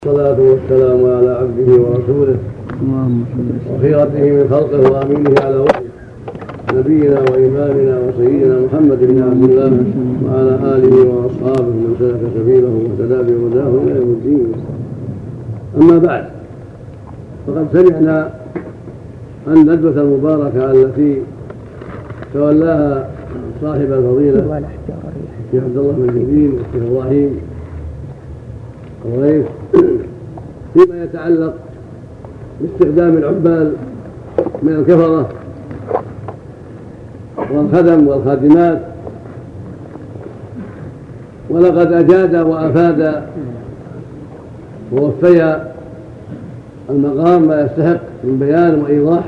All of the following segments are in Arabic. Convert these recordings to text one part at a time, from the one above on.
الصلاة والسلام على عبده ورسوله وخيرته من خلقه وأمينه على وحيه نبينا وإمامنا وسيدنا محمد بن عبد الله وعلى آله وأصحابه من سلك سبيله واهتدى بهداه إلى يوم الدين. أما بعد، فقد سمعنا عن الندوة المباركة التي تولاها صاحب الفضيلة الشيخ عبد الله بن جبريل والشيخ إبراهيم الغيث فيما يتعلق باستخدام العمال من الكفرة والخدم والخادمات. ولقد أجاد وأفاد ووفي المقام ما يستحق من بيان وإيضاح،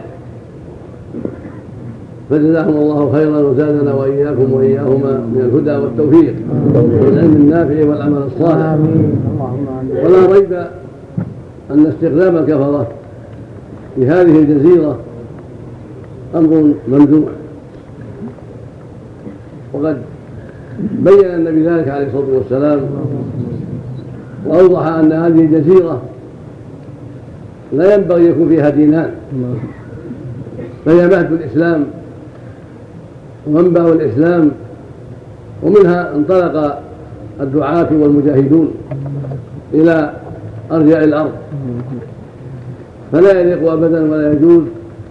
فجزاهم الله خيرا وزادنا وإياكم وإياهما من الهدى والتوفيق والعلم النافع والعمل الصالح. ولا ريب أن استخدام الكفرة في هذه الجزيرة أمر ممدوح، وقد بين النبي ذلك عليه الصلاة والسلام وأوضح أن هذه الجزيرة لا ينبغي يكون فيها دينان، فهي مهد الإسلام ومنبع الإسلام، ومنها انطلق الدعاة والمجاهدون إلى أرجاء الأرض، فلا يليق أبدا ولا يجوز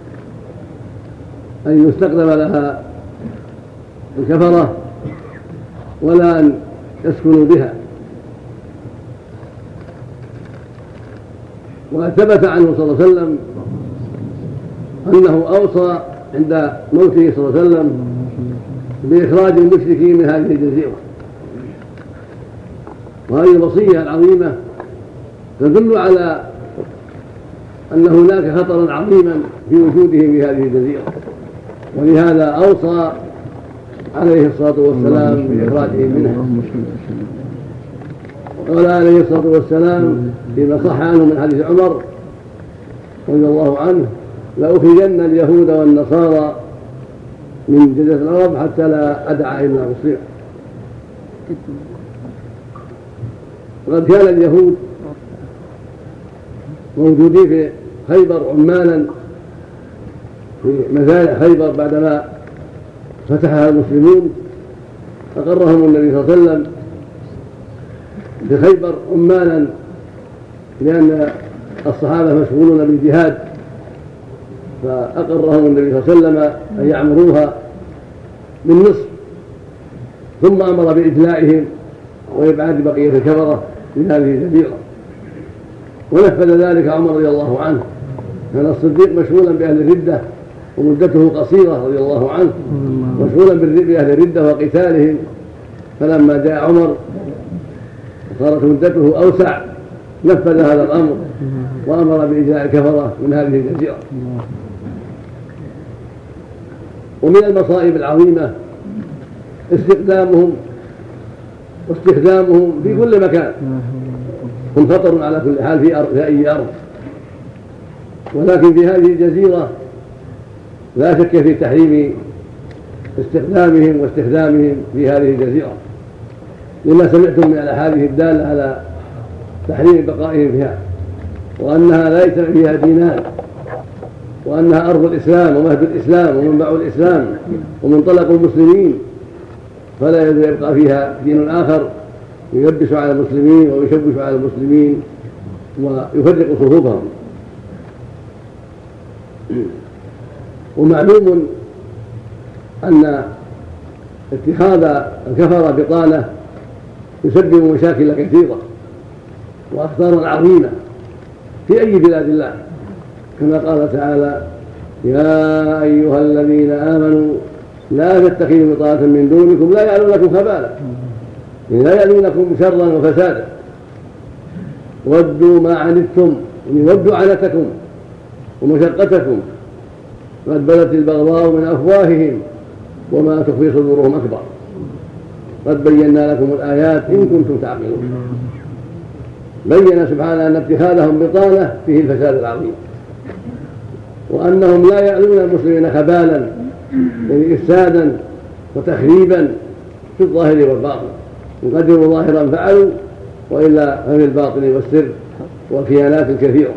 أن يستخدم لها الكفرة ولا أن يسكنوا بها. وقد ثبت عنه صلى الله عليه وسلم أنه أوصى عند موته صلى الله عليه وسلم بإخراج المشركين من هذه الجزيرة، وهذه الوصية العظيمة تدل على أن هناك خطرا عظيما في وجودهم في هذه الجزيرة، ولهذا أوصى عليه الصلاة والسلام بإخراجهم منها. وقال عليه الصلاة والسلام فيما صح عنه من حديث عمر رضي الله عنه: لأخرجن اليهود والنصارى من جزيرة العرب حتى لا أدع إلا مصير. وقد كان اليهود موجودين في خيبر عمالا في مزارع خيبر بعدما فتحها المسلمون، أقرهم النبي صلى الله عليه وسلم في خيبر عمالا لأن الصحابة مشغولون بالجهاد، فأقرهم النبي صلى الله عليه وسلم أن يعمروها بالنصف، ثم أمر بإجلائهم وإبعاد بقية الكفرة من هذه الجزيرة، ونفذ ذلك عمر رضي الله عنه. كان الصديق مشغولا بأهل الردة ومدته قصيرة رضي الله عنه، مشغولا بأهل الردة وقتالهم، فلما جاء عمر وصارت مدته أوسع نفذ هذا الأمر وأمر بإجلاء الكفرة من هذه الجزيرة. ومن المصائب العظيمة استخدامهم واستخدامهم في كل مكان، هم خطر على كل حال في أي أرض، ولكن في هذه الجزيرة لا شك في تحريم استخدامهم واستخدامهم في هذه الجزيرة، لما سمعتم من الأحاديث الدالة على تحريم بقائهم فيها، وأنها ليس فيها دينان، وأنها أرض الإسلام ومهد الإسلام ومنبع الإسلام ومنطلق المسلمين، فلا يبقى فيها دين آخر يلبس على المسلمين ويشوش على المسلمين ويفرق صفوفهم. ومعلوم أن اتخاذ الكفرة بطانة يسبب مشاكل كثيرة وأخطارا عظيمة في أي بلاد الله، كما قال تعالى: يا أيها الذين آمنوا لا تتخذوا بطانة من دونكم لا يعلونكم خبالا، لا يعلونكم شرا وفسادا، ودوا ما عنتم، ودوا عنتكم ومشقتكم، قد بدت البغضاء من أفواههم وما تخفي صدورهم أكبر، قد بينا لكم الآيات إن كنتم تعقلون. بين سبحانه أن اتخاذهم بطانة فيه الفساد العظيم، وأنهم لا يعلون المسلمين خبالا، يعني إفسادا وتخريبا في الظاهر والباطن، يقدروا ظاهرا فعلوا وإلا ففي الباطن والسر والخيانات الكثيرة.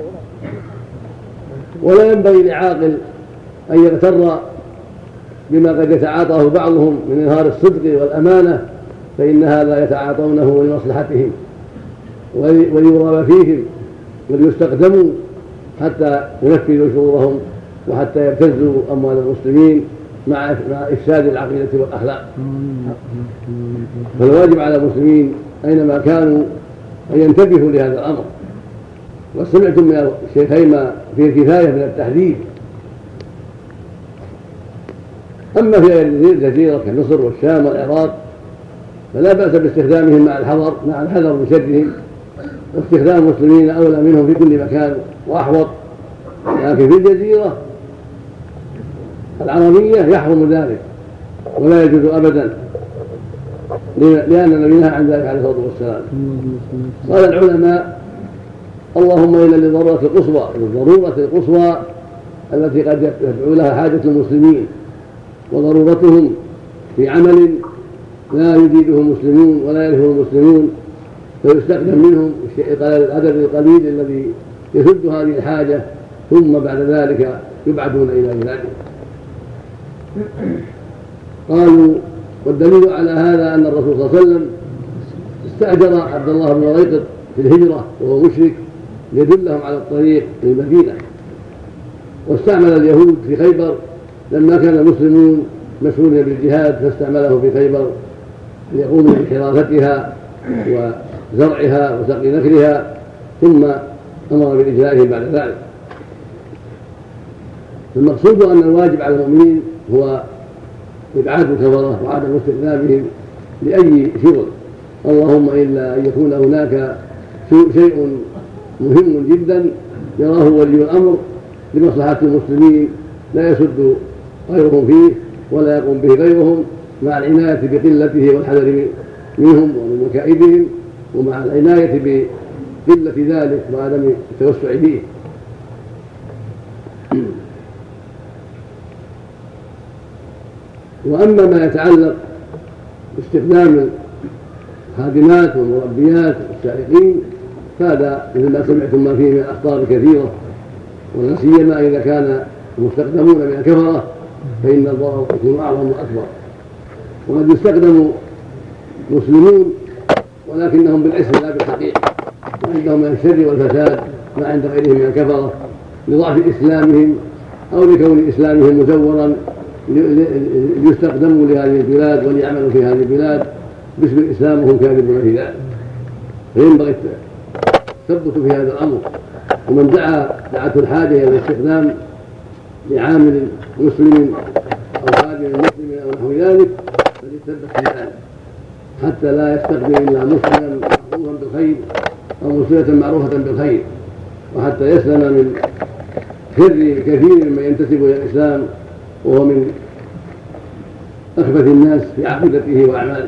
ولا ينبغي لعاقل أن يغتر بما قد يتعاطاه بعضهم من إظهار الصدق والأمانة، فإن هذا يتعاطونه لمصلحتهم وليرغب فيهم وليستخدموا حتى ينفذوا شرورهم وحتى يبتزوا أموال المسلمين مع إفساد العقيدة والأخلاق. فالواجب على المسلمين أينما كانوا أن ينتبهوا لهذا الأمر. وسمعتم من الشيخين ما فيه الكفاية من التحذير. أما في غير الجزيرة كمصر والشام والعراق فلا بأس باستخدامهم مع الحذر من شرهم، واستخدام المسلمين أولى منهم في كل مكان وأحوط. لكن في الجزيرة العربية يحرم ذلك ولا يجوز أبدا، لأن النبي نهى عن ذلك عليه الصلاة والسلام. قال العلماء: اللهم إلا للضرورة القصوى التي قد يدعو لها حاجة المسلمين وضرورتهم في عمل لا يجيده المسلمون ولا يعرفه المسلمون، فيستخدم منهم العدد القليل الذي يسد هذه الحاجة، ثم بعد ذلك يبعدون إلى بلادهم. قالوا: والدليل على هذا أن الرسول صلى الله عليه وسلم استأجر عبد الله بن ريقط في الهجرة وهو مشرك ليدلهم على الطريق للمدينة، واستعمل اليهود في خيبر لما كان المسلمون مشغولين بالجهاد، فاستعمله في خيبر ليقوموا بحراستها وزرعها وسقي نخلها، ثم أمر بإجلائهم بعد ذلك. المقصود أن الواجب على المؤمنين هو إبعاد الكفرة وعدم استخدامهم لأي شغل، اللهم إلا أن يكون هناك شيء مهم جدا يراه ولي الأمر لمصلحة المسلمين لا يسد غيرهم فيه ولا يقوم به غيرهم، مع العناية بقلته والحذر منهم ومن مكائدهم، ومع العناية بقلة ذلك وعدم التوسع فيه. وأما ما يتعلق باستخدام الخادمات والمربيات والسائقين فهذا مثل ما سمعتم ما فيه من الأخطار الكثيرة، ولا سيما إذا كان المستخدمون من الكفرة فإن الضرر يكون أعظم وأكبر. وقد يستخدم مسلمون ولكنهم بالاسم لا بالحقيقة، وعندهم من الشر والفساد ما عند غيرهم من الكفرة لضعف إسلامهم أو لكون إسلامهم مزورا ليستخدموا لهذه البلاد وليعملوا في هذه البلاد باسم الإسلام وهم كاذبون في ذلك. فينبغي التثبت في هذا الأمر، ومن دعته الحاجة إلى الاستخدام لعامل مسلم أو خادم مسلم أو نحو ذلك فليتثبت في ذلك حتى لا يستخدم إلا مسلما معروفا بالخير أو مسلمة معروفة بالخير، وحتى يسلم من شر كثير مما ينتسب إلى الإسلام وهو من أخبث الناس في عقيدته وأعماله.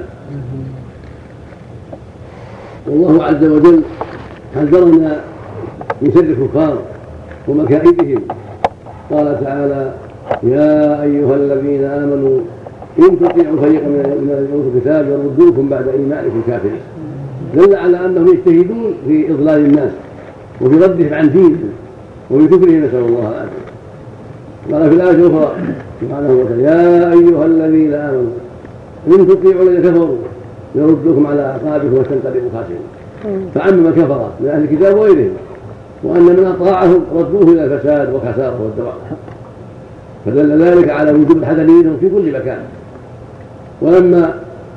والله عز وجل حذرنا من شر الكفار ومكائدهم، قال تعالى: يا أيها الذين آمنوا إن تطيعوا فريقا من الذين أوتوا الكتاب يردوكم بعد إيمانكم كافرين. دل على أنهم يجتهدون في إضلال الناس وفي ردهم عن دينهم وفي كفرهم، نسأل الله العافية. قال في الآية الأخرى سبحانه وتعالى: يا أيها الذين آمنوا إن تطيعوا الذين كفروا يردوكم على أعقابكم وتنقلبوا خاسرين. فعمم كفر من أهل الكتاب وغيرهم، وأن من أطاعهم ردوه إلى الفساد والخسارة والدمار، فدل ذلك على وجوب الحذر منهم في كل مكان. ولما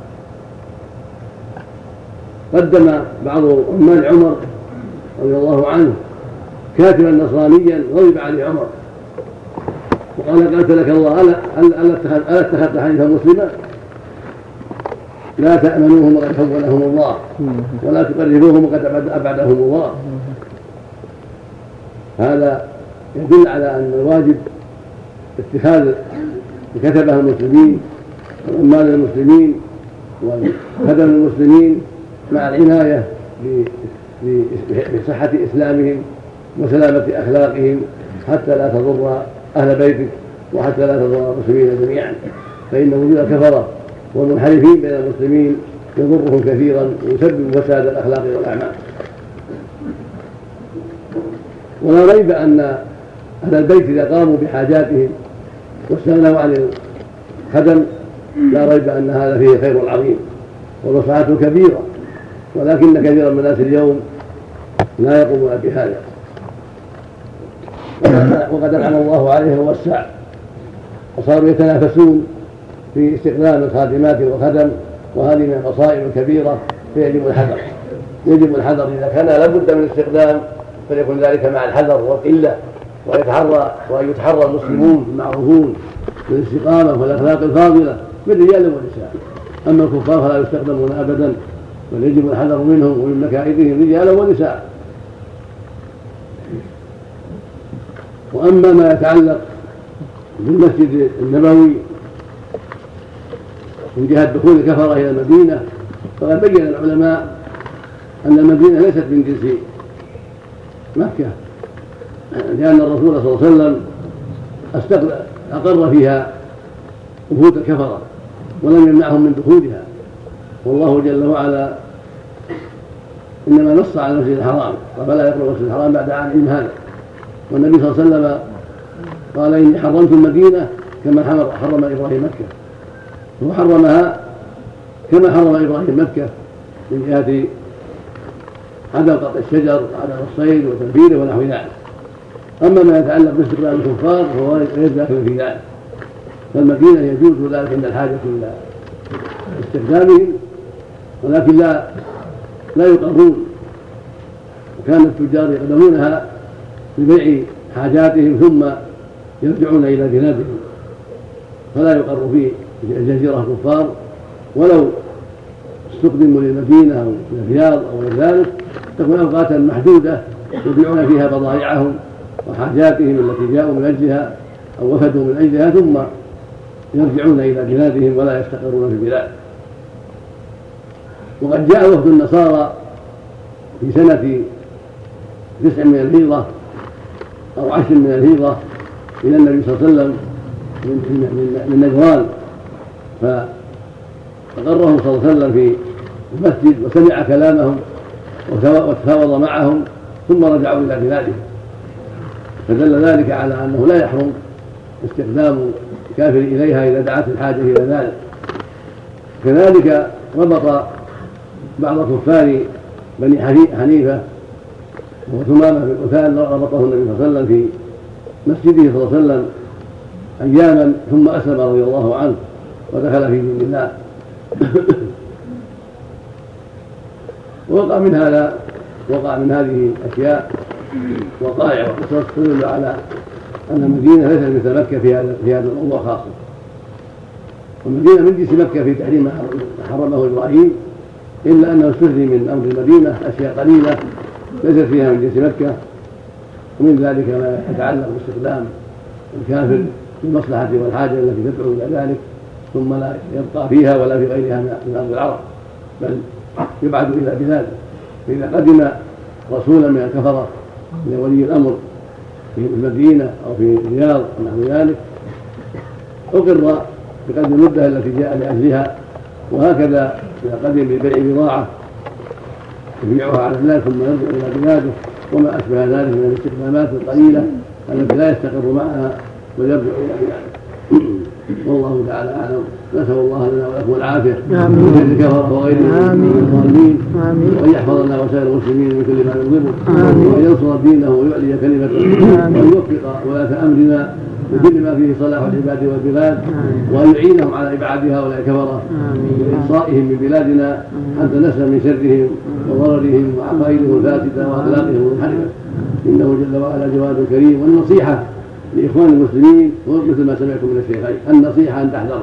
قدم بعض عمال عمر رضي الله عنه كاتبا نصرانيا غضب عليه عمر وقال: قاتلك الله، ألا اتخذت حديثا مسلما؟ لا تأمنوهم وقد حولهم الله، ولا تقربوهم وقد أبعدهم الله. هذا يدل على أن الواجب اتخاذ كتبه المسلمين وعمال المسلمين وخدم المسلمين مع العناية بصحة إسلامهم وسلامة أخلاقهم حتى لا تضر أهل بيتك وحتى لا تضر المسلمين جميعا، فإن وجود الكفرة والمنحرفين بين المسلمين يضرهم كثيرا ويسبب فساد الأخلاق والأعمال. ولا ريب أن أهل البيت إذا قاموا بحاجاتهم واستغنوا عن الخدم لا ريب أن هذا فيه خير عظيم ومصلحة كبيرة، ولكن كثيرا من الناس اليوم لا يقومون بهذا، وقد أنعم الله عليه ووسع وصاروا يتنافسون في استخدام الخادمات والخدم، وهذه من المصائب الكبيرة، فيجب الحذر. يجب الحذر إذا كان لابد من الاستخدام فليكن ذلك مع الحذر والقلة، وأن يتحرى المسلمون المعروفون بالاستقامة والأخلاق الفاضلة بالرجال والنساء. أما الكفار فلا يستخدمون أبدا، بل يجب الحذر منهم ومن مكائدهم رجالا ونساء. وأما ما يتعلق بالمسجد النبوي من جهة دخول الكفرة إلى المدينة، فقد بين العلماء أن المدينة ليست من جنس مكة، لأن الرسول صلى الله عليه وسلم أقر فيها وفود الكفرة ولم يمنعهم من دخولها، والله جل وعلا إنما نص على المسجد الحرام فلا يقرب المسجد الحرام بعد عامهم هذا. والنبي صلى الله عليه وسلم قال إني حرمت المدينة كما حرم إبراهيم مكة، هو حرمها كما حرم إبراهيم مكة من جهة عدم قطع الشجر وعدم الصيد وتنفيذه ونحو ذلك. أما ما يتعلق باستقبال الكفار فهو غير داخل في ذلك، فالمدينة يجوز ذلك عند الحاجة إلى استخدامهم، ولكن لا يقرون، وكان التجار يقدمونها لبيع حاجاتهم ثم يرجعون إلى بلادهم، فلا يقر في الجزيرة الكفار ولو استخدموا للمدينة أو للرياض أو غير ذلك، تكون أوقاتا محدودة يبيعون فيها بضائعهم وحاجاتهم التي جاءوا من أجلها أو وفدوا من أجلها، ثم يرجعون إلى بلادهم ولا يستقرون في البلاد. وقد جاء وفد النصارى في سنة 9 من الهجرة أو 10 من الهجرة إلى النبي صلى الله عليه وسلم من نجران، فأقرهم صلى الله عليه وسلم في المسجد وسمع كلامهم وتفاوض معهم ثم رجعوا إلى بلادهم، فدل ذلك على أنه لا يحرم استخدام الكافر إليها إذا دعت الحاجة إلى ذلك. كذلك ربط بعض كفار بني حنيفة وثمامة في القتال، ربطه النبي صلى الله عليه وسلم في مسجده صلى الله عليه وسلم أياما ثم أسلم رضي الله عنه ودخل في دين الله. وقع من هذه الأشياء وقائع وقصص تدل على أن المدينة ليست مثل مكة في هذا الموضوع خاصة، والمدينة من جنس مكة في تحريم ما حرمه إبراهيم، إلا أنه استثني من أمر المدينة أشياء قليلة ليست فيها من جنس مكة، ومن ذلك ما يتعلق باستخدام الكافر للمصلحة والحاجة التي تدعو إلى ذلك، ثم لا يبقى فيها ولا في غيرها من أرض العرب، بل يبعد إلى بلاده. فإذا قدم رسولا من الكفرة من ولي الأمر في المدينة أو في الرياض ونحو ذلك أقر بقدر المدة التي جاء لأجلها، وهكذا إذا قدم ببيع بضاعة يبيعها على الناس ثم يرجع إلى بلاده وما أشبه ذلك من الاستخدامات القليلة التي لا يستقر معها ويرجع إلى بلاده. والله تعالى أعلم. نسأل الله لنا ولكم العافية من شر الكفرة وغيرهم من الضالين، وأن يحفظنا وسائر المسلمين من كل ما يغضبه، وأن ينصر دينه ويعلي كلمته، وأن يوفق ولاة أمرنا بكل ما فيه صلاح العباد والبلاد، وأن يعينهم على إبعاد هؤلاء الكفرة وإحصائهم من بلادنا حتى نسلم من شرهم وضررهم وعقائدهم الفاسدة وأخلاقهم المنحرفة، إنه جل وعلا جواد كريم. والنصيحة لإخوان المسلمين مثل ما سمعتم من الشيخين، النصيحة أن تحذر.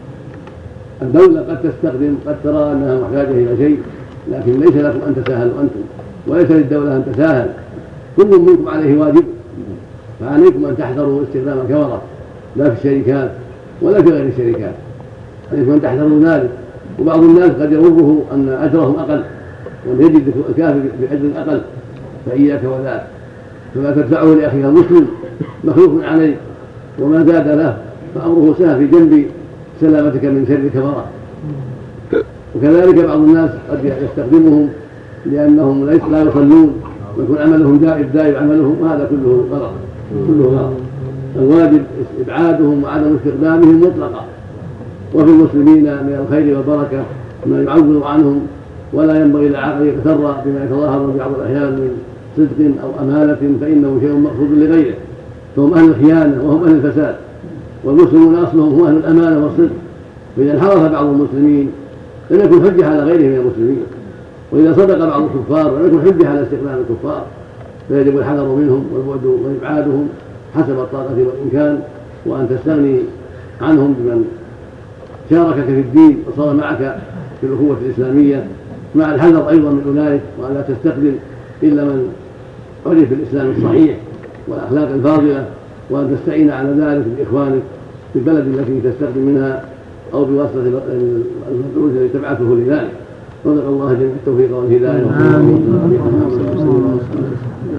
الدولة قد تستخدم، قد ترى أنها محتاجة إلى شيء، لكن ليس لكم أن تساهلوا أنتم، وليس للدولة أن تساهل، كل منكم عليه واجب، فعليكم أن تحذروا استخدام الكفرة لا في الشركات ولا في غير الشركات، عليكم أن تحذروا ذلك. وبعض الناس قد يغره أن أجرهم أقل وأن يجد الكافر بأجر أقل، فإياك وذاك، فما تدفعه لأخيك المسلم مخلوق عليه وما زاد له فأمره سهل في جنب سلامتك من شر الكفرة. وكذلك بعض الناس قد يستخدمهم لأنهم لا يصلون ويكون عملهم دائب عملهم، وهذا كله غلط كله غلط. الواجب إبعادهم وعدم استخدامهم مطلقا. وفي المسلمين من الخير والبركة ما يعوض عنهم، ولا ينبغي للعاقل يغتر بما يتظاهر بعض الأحيان من صدق أو أمانة، فإنه شيء مقصود لغيره، فهم أهل الخيانة وهم أهل الفساد، والمسلمون أصلهم هم أهل الأمانة والصدق. فإذا انحرف بعض المسلمين لم يكن حجة على غيره من المسلمين، وإذا صدق بعض الكفار لم يكن حجة على استخدام الكفار، فيجب الحذر منهم والبعد وإبعادهم حسب الطاقة والإمكان، وأن تستغني عنهم بمن شاركك في الدين وصار معك في الأخوة الإسلامية، مع الحذر أيضا من أولئك، وأن لا تستخدم إلا من عرف بالإسلام الصحيح والأخلاق الفاضلة، وأن تستعين على ذلك بإخوانك في البلد التي تستخدم منها أو بواسطة المبعوث الذي تبعثه لذلك. رزق الله جميع التوفيق والهداية.